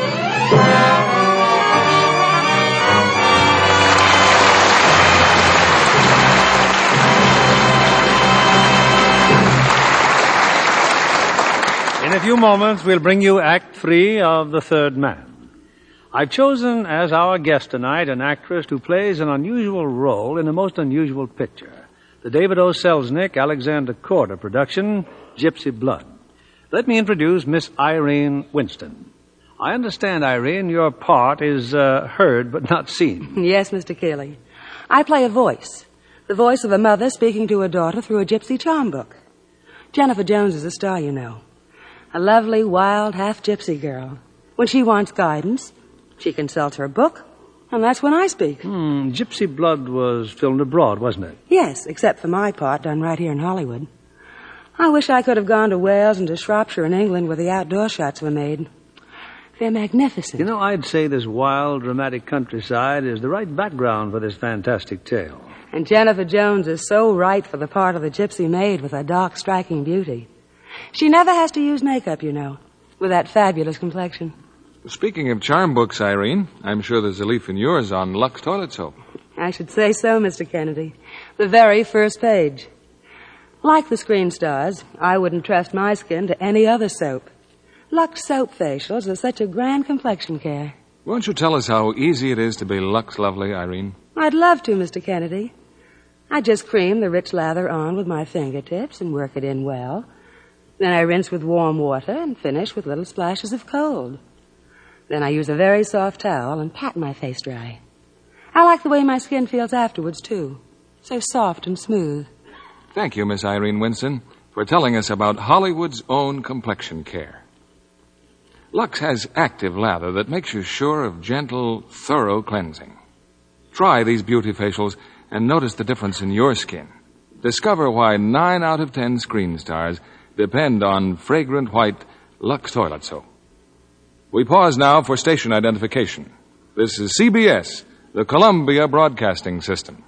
In a few moments, we'll bring you Act Three of The Third Man. I've chosen as our guest tonight an actress who plays an unusual role in a most unusual picture. The David O. Selznick, Alexander Korda production, Gypsy Blood. Let me introduce Miss Irene Winston. I understand, Irene, your part is uh, heard but not seen. Yes, Mister Cayley. I play a voice. The voice of a mother speaking to her daughter through a gypsy charm book. Jennifer Jones is a star, you know. A lovely, wild, half-gypsy girl. When she wants guidance, she consults her book, and that's when I speak. Hmm, Gypsy Blood was filmed abroad, wasn't it? Yes, except for my part done right here in Hollywood. I wish I could have gone to Wales and to Shropshire in England where the outdoor shots were made. They're magnificent. You know, I'd say this wild, dramatic countryside is the right background for this fantastic tale. And Jennifer Jones is so right for the part of the gypsy maid with her dark, striking beauty. She never has to use makeup, you know, with that fabulous complexion. Speaking of charm books, Irene, I'm sure there's a leaf in yours on Lux toilet soap. I should say so, Mister Kennedy. The very first page. Like the screen stars, I wouldn't trust my skin to any other soap. Lux soap facials are such a grand complexion care. Won't you tell us how easy it is to be Lux lovely, Irene? I'd love to, Mister Kennedy. I just cream the rich lather on with my fingertips and work it in well. Then I rinse with warm water and finish with little splashes of cold. Then I use a very soft towel and pat my face dry. I like the way my skin feels afterwards, too. So soft and smooth. Thank you, Miss Irene Winston, for telling us about Hollywood's own complexion care. Lux has active lather that makes you sure of gentle, thorough cleansing. Try these beauty facials and notice the difference in your skin. Discover why nine out of ten screen stars depend on fragrant white Lux toilet soap. We pause now for station identification. This is C B S, the Columbia Broadcasting System.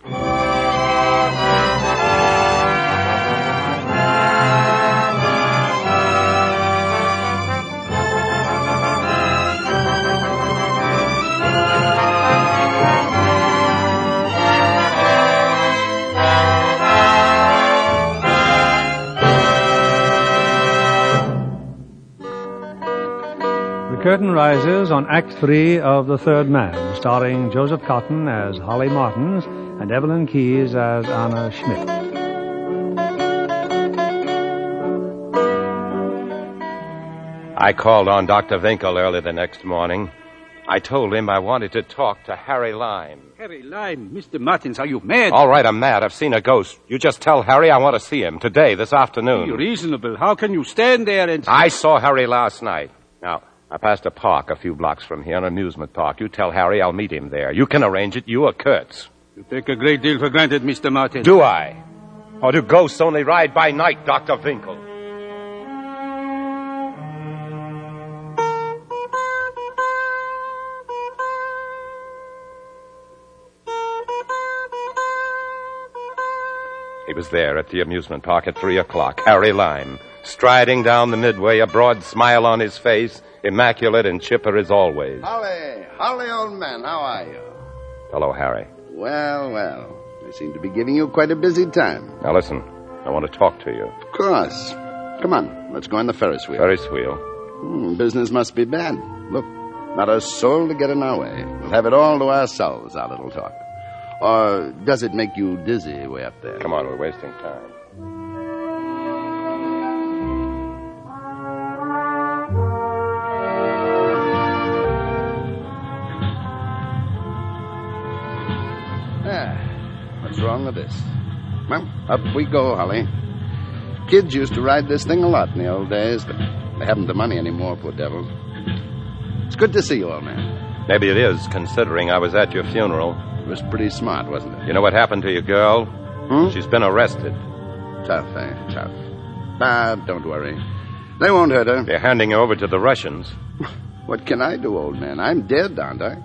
The curtain rises on Act Three of The Third Man, starring Joseph Cotton as Holly Martins and Evelyn Keyes as Anna Schmidt. I called on Doctor Winkle early the next morning. I told him I wanted to talk to Harry Lime. Harry Lime? Mister Martins, are you mad? All right, I'm mad. I've seen a ghost. You just tell Harry I want to see him today, this afternoon. Be reasonable. How can you stand there and... I saw Harry last night. Now, I passed a park a few blocks from here, an amusement park. You tell Harry I'll meet him there. You can arrange it, you or Kurtz. You take a great deal for granted, Mister Martins. Do I? Or do ghosts only ride by night, Doctor Winkle? He was there at the amusement park at three o'clock, Harry Lime, striding down the midway, a broad smile on his face, immaculate and chipper as always. Holly, Holly, old man, how are you? Hello, Harry. Well, well, they seem to be giving you quite a busy time. Now listen, I want to talk to you. Of course. Come on, let's go on the Ferris wheel. Ferris wheel? Hmm, business must be bad. Look, not a soul to get in our way. We'll have it all to ourselves, our little talk. Or does it make you dizzy way up there? Come on, we're wasting time. Ah, what's wrong with this? Well, up we go, Holly. Kids used to ride this thing a lot in the old days, but they haven't the money anymore, poor devils. It's good to see you, old man. Maybe it is, considering I was at your funeral. It was pretty smart, wasn't it? You know what happened to your girl? Hmm? She's been arrested. Tough, eh? Tough. Ah, don't worry. They won't hurt her. They're handing her over to the Russians. What can I do, old man? I'm dead, aren't I?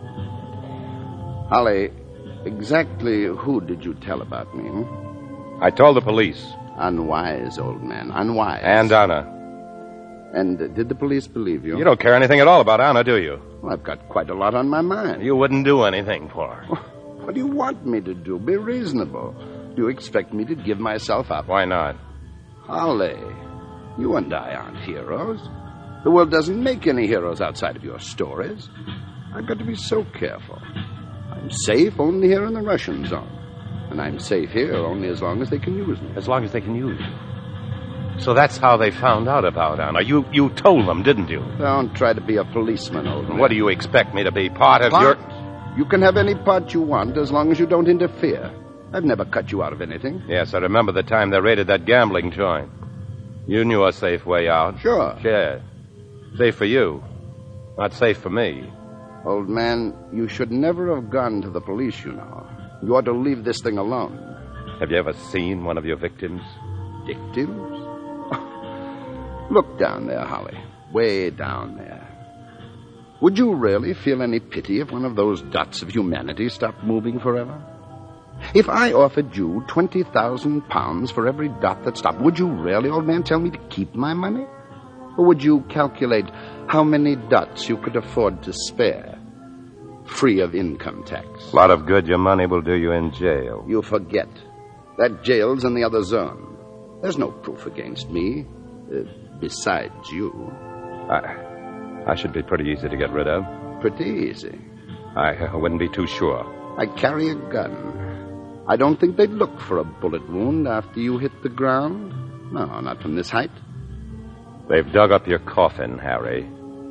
Holly, exactly who did you tell about me? Hmm? I told the police. Unwise, old man. Unwise. And Anna. And uh, did the police believe you? You don't care anything at all about Anna, do you? Well, I've got quite a lot on my mind. You wouldn't do anything for her. What do you want me to do? Be reasonable. Do you expect me to give myself up? Why not? Holly, you and I aren't heroes. The world doesn't make any heroes outside of your stories. I've got to be so careful. I'm safe only here in the Russian zone. And I'm safe here only as long as they can use me. As long as they can use you. So that's how they found out about Anna. You you told them, didn't you? Don't try to be a policeman, old man. What do you expect me to be? Part of part? your... You can have any part you want as long as you don't interfere. I've never cut you out of anything. Yes, I remember the time they raided that gambling joint. You knew a safe way out. Sure. Yeah. Safe for you. Not safe for me. Old man, you should never have gone to the police, you know. You ought to leave this thing alone. Have you ever seen one of your victims? Victims? Look down there, Holly. Way down there. Would you really feel any pity if one of those dots of humanity stopped moving forever? If I offered you twenty thousand pounds for every dot that stopped, would you really, old man, tell me to keep my money? Or would you calculate how many dots you could afford to spare, free of income tax? A lot of good your money will do you in jail. You forget. That jail's in the other zone. There's no proof against me. Uh, Besides you. I, I should be pretty easy to get rid of. Pretty easy? I, I wouldn't be too sure. I carry a gun. I don't think they'd look for a bullet wound after you hit the ground. No, not from this height. They've dug up your coffin, Harry.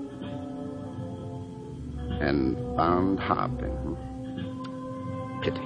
And found Harping. Pity.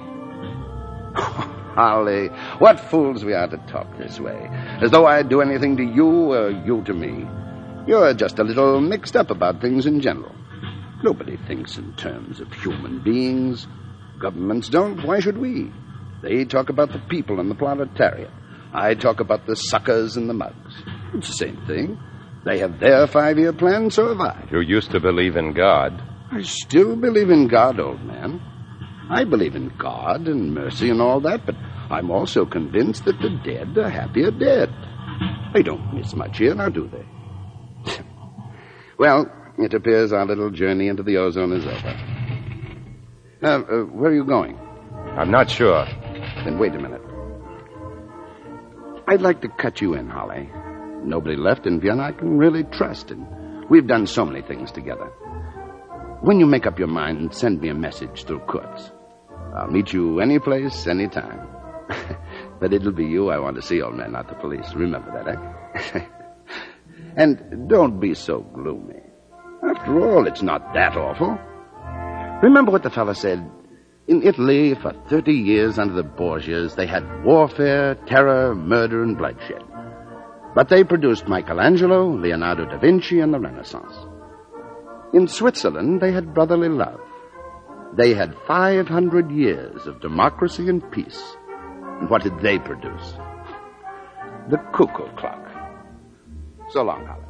Holly, what fools we are to talk this way. As though I'd do anything to you or you to me. You're just a little mixed up about things in general. Nobody thinks in terms of human beings. Governments don't. Why should we? They talk about the people and the proletariat. I talk about the suckers and the mugs. It's the same thing. They have their five-year plan, so have I. You used to believe in God. I still believe in God, old man. I believe in God and mercy and all that, but I'm also convinced that the dead are happier dead. They don't miss much here, now do they? Well, it appears our little journey into the ozone is over. Uh, uh, where are you going? I'm not sure. Then wait a minute. I'd like to cut you in, Holly. Nobody left in Vienna I can really trust, and we've done so many things together. When you make up your mind, send me a message through Kurtz. I'll meet you any place, any time. But it'll be you I want to see, old man, not the police. Remember that, eh? And don't be so gloomy. After all, it's not that awful. Remember what the fellow said? In Italy, for thirty years under the Borgias, they had warfare, terror, murder, and bloodshed. But they produced Michelangelo, Leonardo da Vinci, and the Renaissance. In Switzerland, they had brotherly love. They had five hundred years of democracy and peace. And what did they produce? The cuckoo clock. So long, Holly.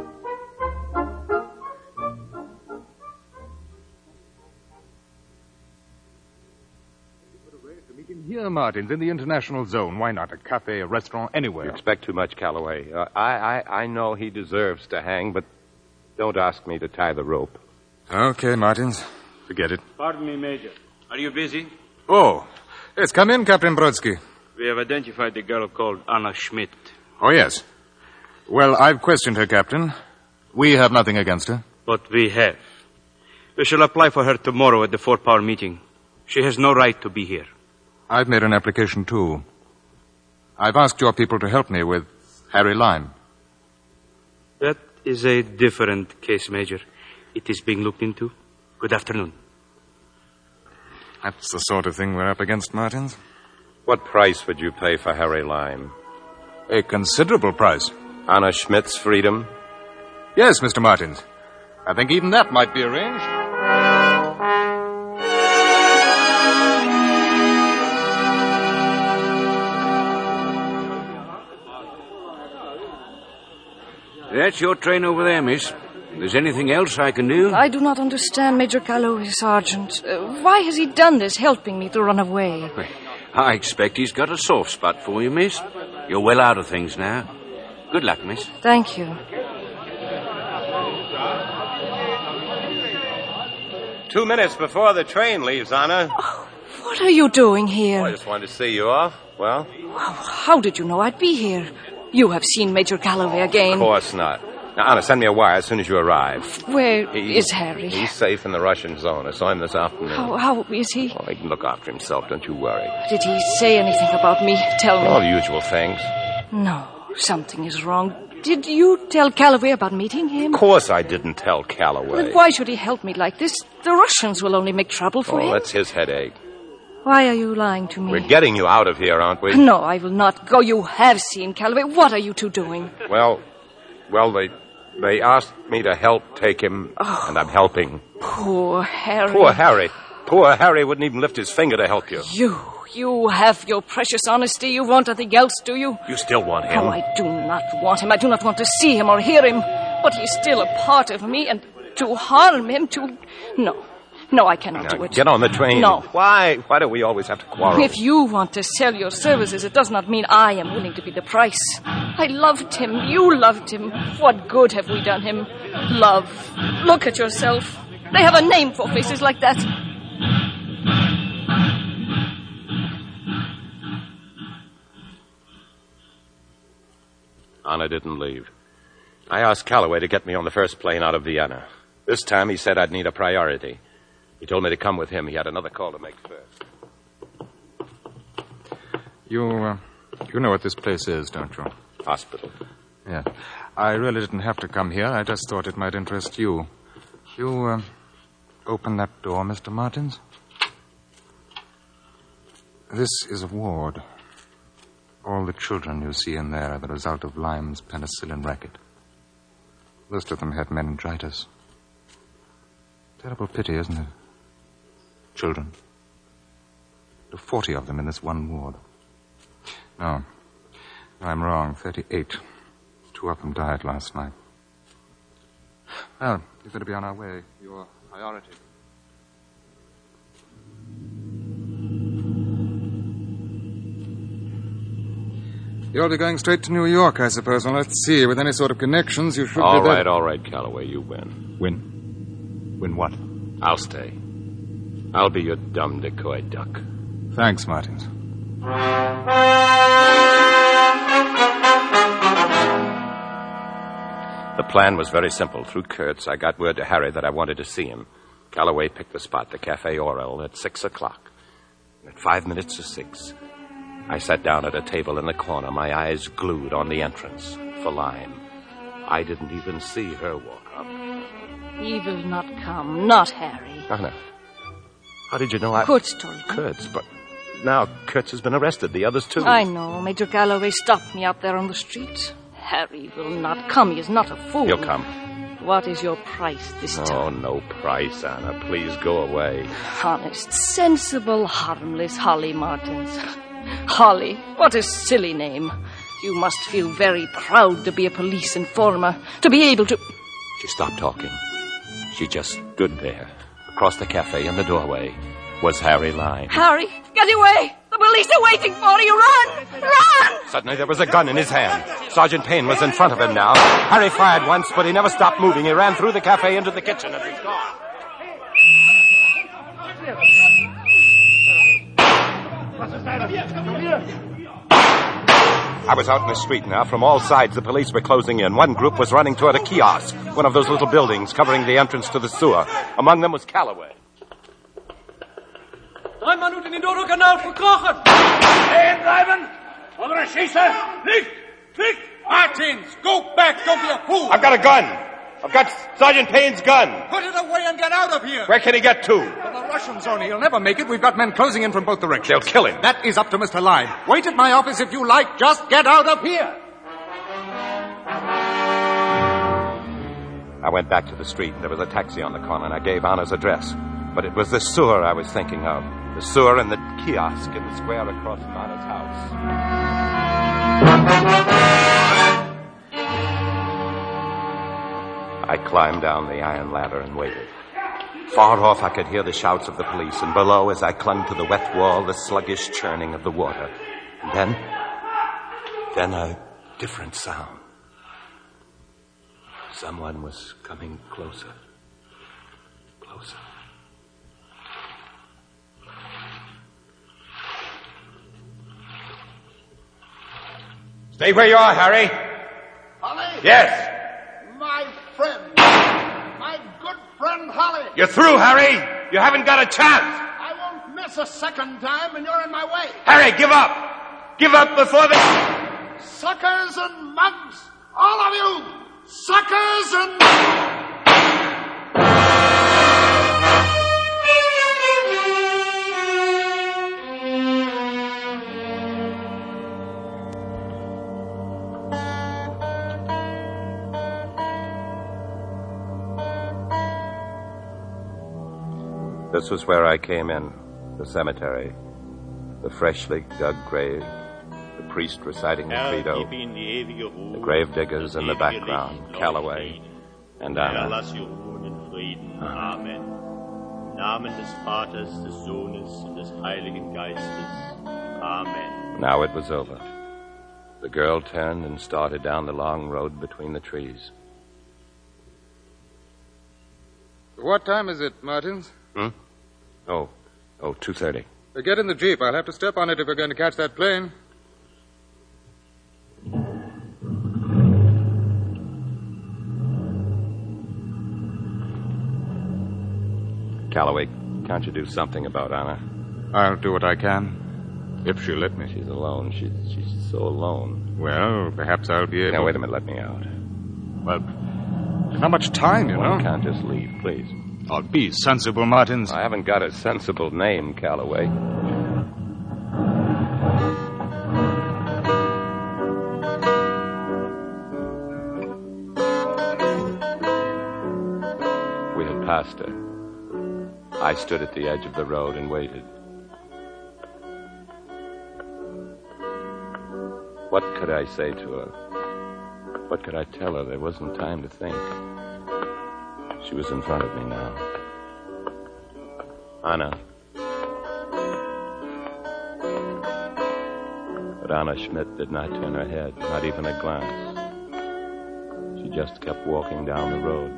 Here, Martins, in the international zone. Why not? A cafe, a restaurant, anywhere. You expect too much, Calloway. Uh, I, I, I know he deserves to hang, but don't ask me to tie the rope. Okay, Martins. Forget it. Pardon me, Major. Are you busy? Oh. Yes, come in, Captain Brodsky. We have identified the girl called Anna Schmidt. Oh, yes. Well, I've questioned her, Captain. We have nothing against her. But we have. We shall apply for her tomorrow at the four-power meeting. She has no right to be here. I've made an application, too. I've asked your people to help me with Harry Lime. That is a different case, Major. It is being looked into. Good afternoon. That's the sort of thing we're up against, Martins. What price would you pay for Harry Lime? A considerable price. Anna Schmidt's freedom? Yes, Mister Martins. I think even that might be arranged. That's your train over there, miss. If there's anything else I can do? I do not understand Major Calloway, Sergeant. Uh, why has he done this, helping me to run away? I expect he's got a soft spot for you, miss. You're well out of things now. Good luck, miss. Thank you. Two minutes before the train leaves, Anna. Oh, what are you doing here? Oh, I just wanted to see you off. Well? How did you know I'd be here? You have seen Major Calloway again. Of course not. Now, Anna, send me a wire as soon as you arrive. Where he, is Harry? He's safe in the Russian zone. I saw him this afternoon. How, how is he? Oh, he can look after himself, don't you worry. Did he say anything about me? Tell me. All the usual things. No, something is wrong. Did you tell Calloway about meeting him? Of course I didn't tell Calloway. But why should he help me like this? The Russians will only make trouble for oh, him. Oh, that's his headache. Why are you lying to me? We're getting you out of here, aren't we? No, I will not go. You have seen Calloway. What are you two doing? Well, well, they they asked me to help take him, oh, and I'm helping. Poor Harry. Poor Harry. Poor Harry wouldn't even lift his finger to help you. You, you have your precious honesty. You want nothing else, do you? You still want him? Oh, I do not want him. I do not want to see him or hear him. But he's still a part of me, and to harm him, to... No. No, I cannot now, do it. Get on the train. No. Why? Why do we always have to quarrel? If you want to sell your services, it does not mean I am willing to be the price. I loved him. You loved him. What good have we done him? Love. Look at yourself. They have a name for faces like that. Anna didn't leave. I asked Calloway to get me on the first plane out of Vienna. This time he said I'd need a priority. He told me to come with him. He had another call to make first. You, uh, you know what this place is, don't you? Hospital. Yeah. I really didn't have to come here. I just thought it might interest you. You, uh, open that door, Mister Martins. This is a ward. All the children you see in there are the result of Lyme's penicillin racket. Most of them had meningitis. Terrible pity, isn't it? Children. There are forty of them in this one ward. No. No, I'm wrong. Thirty-eight. Two of them died last night. Well, we've got to be on our way. Your priority. You'll be going straight to New York, I suppose. Well, let's see. With any sort of connections, you should all be... All right, all right, Calloway. You win. Win? Win what? I'll stay. I'll be your dumb decoy duck. Thanks, Martins. The plan was very simple. Through Kurtz, I got word to Harry that I wanted to see him. Calloway picked the spot, the Cafe Orel, at six o'clock. At five minutes to six, I sat down at a table in the corner, my eyes glued on the entrance for Lime. I didn't even see her walk up. He will not come, not Harry. Anna, how did you know I... Kurtz told me. Kurtz, but now Kurtz has been arrested. The others, too. I know. Major Galloway stopped me out there on the street. Harry will not come. He is not a fool. He'll come. What is your price this Oh, time? no price, Anna. Please go away. Honest, sensible, harmless Holly Martins. Holly, what a silly name. You must feel very proud to be a police informer, to be able to... She stopped talking. She just stood there. Across the cafe in the doorway was Harry Lyne. Harry, get away! The police are waiting for you! Run! Run! Suddenly there was a gun in his hand. Sergeant Payne was in front of him now. Harry fired once, but he never stopped moving. He ran through the cafe into the kitchen and was gone. I was out in the street now. From all sides, the police were closing in. One group was running toward a kiosk, one of those little buildings covering the entrance to the sewer. Among them was Calloway. Drei Mann unten in den Dodo-Kanal verkrochen! Stehen bleiben! Oder schieße! Nicht! Nicht! Martins, go back! Don't be a fool! I've got a gun! I've got Sergeant Payne's gun! Put it away and get out of here! Where can he get to? Well, the Russians only. He'll never make it. We've got men closing in from both directions. They'll kill him. That is up to Mister Lyne. Wait at my office if you like. Just get out of here. I went back to the street. There was a taxi on the corner, and I gave Anna's address. But it was the sewer I was thinking of. The sewer and the kiosk in the square across from Anna's house. I climbed down the iron ladder and waited. Far off, I could hear the shouts of the police, and below, as I clung to the wet wall, the sluggish churning of the water. And then, then a different sound. Someone was coming closer. Closer. Stay where you are, Harry. Holly? Yes. My friend. My good friend Holly. You're through, Harry. You haven't got a chance. I won't miss a second time, and you're in my way. Harry, give up. Give up before the... Suckers and mugs. All of you. Suckers and... This was where I came in, the cemetery, the freshly dug grave, the priest reciting the credo, the grave diggers in the background, Calloway and Anna. Amen. Im Namen des Vaters, des Sohnes und des Heiligen Geistes. Amen. Now it was over. The girl turned and started down the long road between the trees. What time is it, Martins? Hmm? Oh, oh, two thirty. Get in the Jeep. I'll have to step on it if we're going to catch that plane. Calloway, can't you do something about Anna? I'll do what I can, if she'll let me. She's alone. She's she's so alone. Well, perhaps I'll be able... Now, wait a minute. Let me out. Well, not much time, you know. I can't just leave, please. Oh, be sensible, Martins. I haven't got a sensible name, Calloway. We had passed her. I stood at the edge of the road and waited. What could I say to her? What could I tell her? There wasn't time to think. She was in front of me now. Anna. But Anna Schmidt did not turn her head, not even a glance. She just kept walking down the road.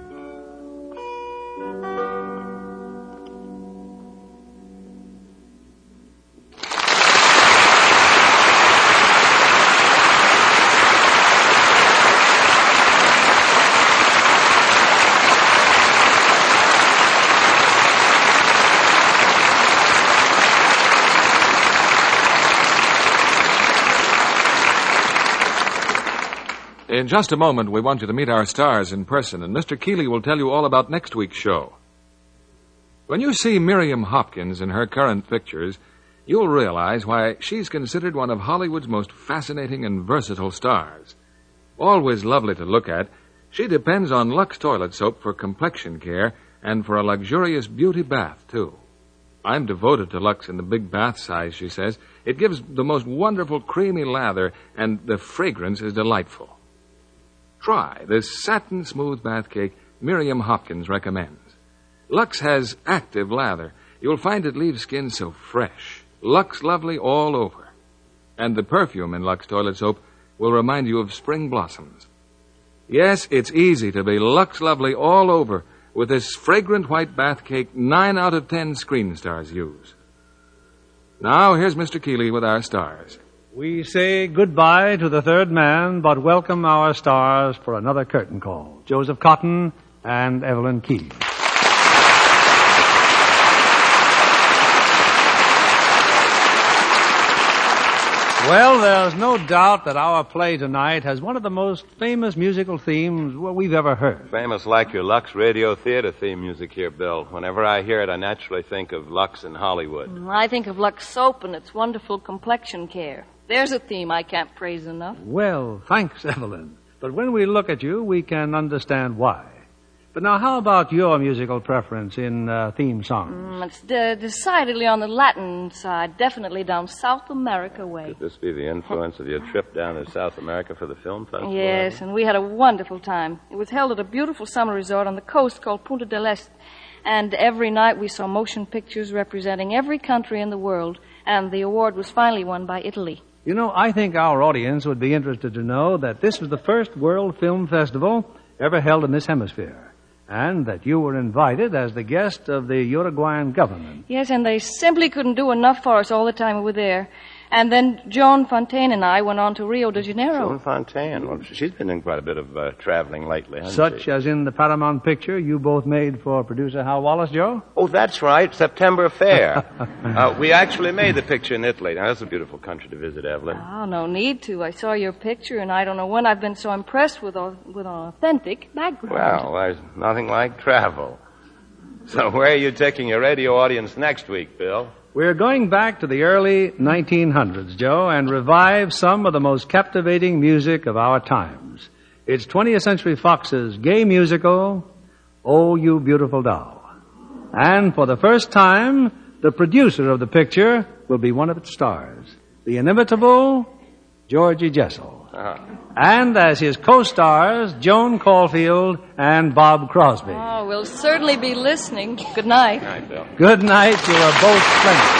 In just a moment, we want you to meet our stars in person, and Mister Keeley will tell you all about next week's show. When you see Miriam Hopkins in her current pictures, you'll realize why she's considered one of Hollywood's most fascinating and versatile stars. Always lovely to look at, she depends on Lux toilet soap for complexion care and for a luxurious beauty bath, too. I'm devoted to Lux in the big bath size, she says. It gives the most wonderful creamy lather, and the fragrance is delightful. Try this satin-smooth bath cake Miriam Hopkins recommends. Lux has active lather. You'll find it leaves skin so fresh. Lux lovely all over. And the perfume in Lux toilet soap will remind you of spring blossoms. Yes, it's easy to be Lux lovely all over with this fragrant white bath cake nine out of ten screen stars use. Now, here's Mister Keeley with our stars. We say goodbye to the third man, but welcome our stars for another curtain call. Joseph Cotton and Evelyn Keyes. Well, there's no doubt that our play tonight has one of the most famous musical themes we've ever heard. Famous like your Lux Radio Theater theme music here, Bill. Whenever I hear it, I naturally think of Lux in Hollywood. I think of Lux soap and its wonderful complexion care. There's a theme I can't praise enough. Well, thanks, Evelyn. But when we look at you, we can understand why. But now, how about your musical preference in uh, theme songs? Mm, it's de- decidedly on the Latin side, definitely down South America way. Could this be the influence of your trip down to South America for the film festival? Yes, and we had a wonderful time. It was held at a beautiful summer resort on the coast called Punta del Este. And every night we saw motion pictures representing every country in the world, and the award was finally won by Italy. You know, I think our audience would be interested to know that this was the first World Film Festival ever held in this hemisphere, and that you were invited as the guest of the Uruguayan government. Yes, and they simply couldn't do enough for us all the time we were there. And then Joan Fontaine and I went on to Rio de Janeiro. Joan Fontaine. Well, she's been doing quite a bit of uh, traveling lately, hasn't Such she? as in the Paramount picture you both made for producer Hal Wallace, Joe? Oh, that's right, September Fair. uh, we actually made the picture in Italy. Now, that's a beautiful country to visit, Evelyn. Oh, no need to. I saw your picture, and I don't know when I've been so impressed with, a, with an authentic background. Well, there's nothing like travel. So where are you taking your radio audience next week, Bill? We're going back to the early nineteen hundreds, Joe, and revive some of the most captivating music of our times. It's twentieth Century Fox's gay musical, Oh, You Beautiful Doll. And for the first time, the producer of the picture will be one of its stars, the inimitable Georgie Jessel. Uh-huh. And as his co-stars, Joan Caulfield and Bob Crosby. Oh, we'll certainly be listening. Good night. Good night, Bill. Good night. You are both splendid.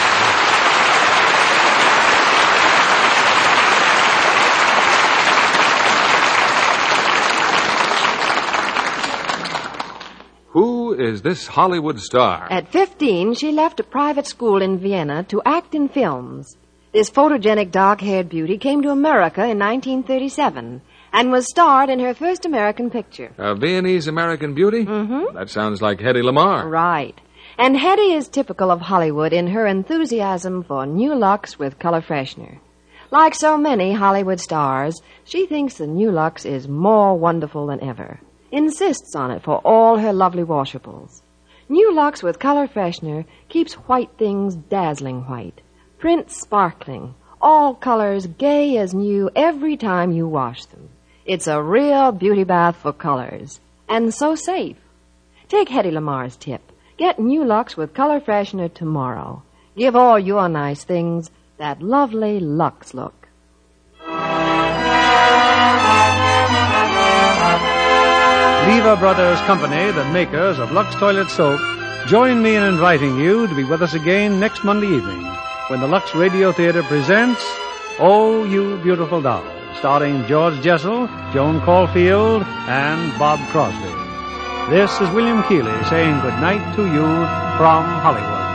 Who is this Hollywood star? At fifteen, she left a private school in Vienna to act in films. This photogenic dark-haired beauty came to America in nineteen thirty-seven and was starred in her first American picture. A Viennese-American beauty? Mm-hmm. That sounds like Hedy Lamarr. Right. And Hedy is typical of Hollywood in her enthusiasm for new Lux with color freshener. Like so many Hollywood stars, she thinks the new Lux is more wonderful than ever. Insists on it for all her lovely washables. New Lux with color freshener keeps white things dazzling white. Prints sparkling, all colors gay as new every time you wash them. It's a real beauty bath for colors, and so safe. Take Hedy Lamarr's tip. Get new Lux with color freshener tomorrow. Give all your nice things that lovely Lux look. Lever Brothers Company, the makers of Lux Toilet Soap, join me in inviting you to be with us again next Monday evening when the Lux Radio Theater presents Oh, You Beautiful Doll, starring George Jessel, Joan Caulfield, and Bob Crosby. This is William Keeley saying good night to you from Hollywood.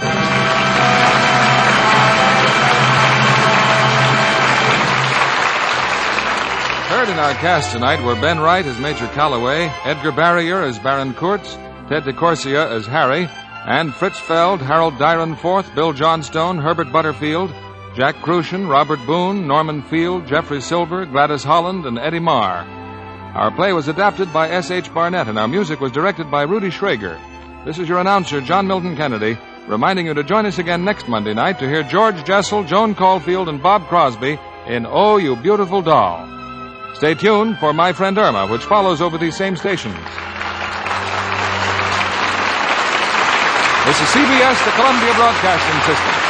Heard in our cast tonight were Ben Wright as Major Calloway, Edgar Barrier as Baron Kurtz, Ted DeCorsia as Harry, and Fritz Feld, Harold Dyron fourth, Bill Johnstone, Herbert Butterfield, Jack Crucian, Robert Boone, Norman Field, Jeffrey Silver, Gladys Holland, and Eddie Marr. Our play was adapted by S H. Barnett, and our music was directed by Rudy Schrager. This is your announcer, John Milton Kennedy, reminding you to join us again next Monday night to hear George Jessel, Joan Caulfield, and Bob Crosby in Oh, You Beautiful Doll. Stay tuned for My Friend Irma, which follows over these same stations. This is C B S, the Columbia Broadcasting System.